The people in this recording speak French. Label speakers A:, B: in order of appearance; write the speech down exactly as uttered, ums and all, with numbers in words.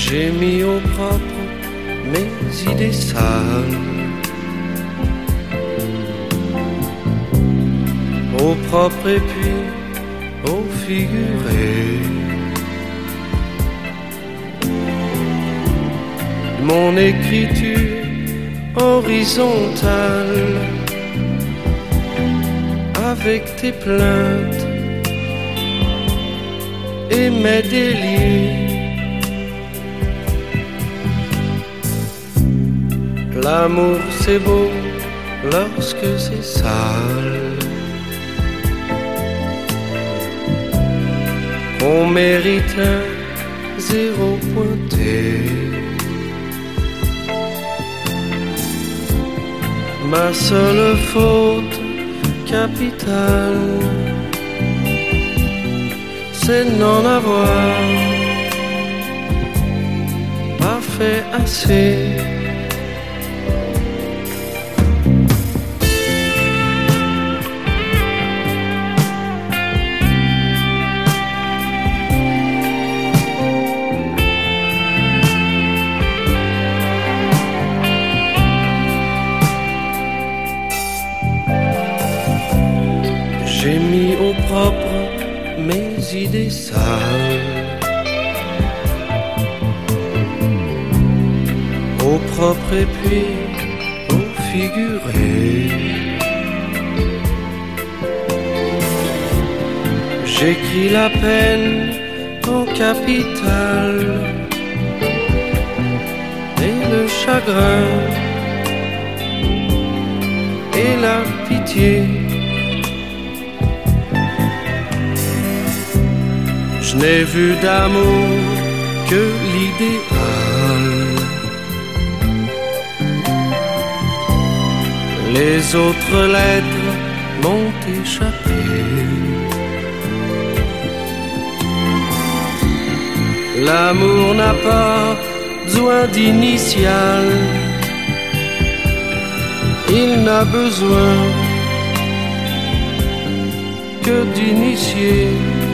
A: J'ai mis au propre mes idées sales, au propre et puis au figuré. Mon écriture horizontale avec tes plaintes et mes délires. L'amour c'est beau lorsque c'est sale, on mérite un zéro pointé. Ma seule faute capitale, c'est n'en avoir pas fait assez. J'ai mis au propre mes idées sales, au propre et puis au figuré. J'écris la peine en capitale et le chagrin et la pitié. Je n'ai vu d'amour que l'idéal. Les autres lettres m'ont échappé. L'amour n'a pas besoin d'initial, il n'a besoin que d'initier.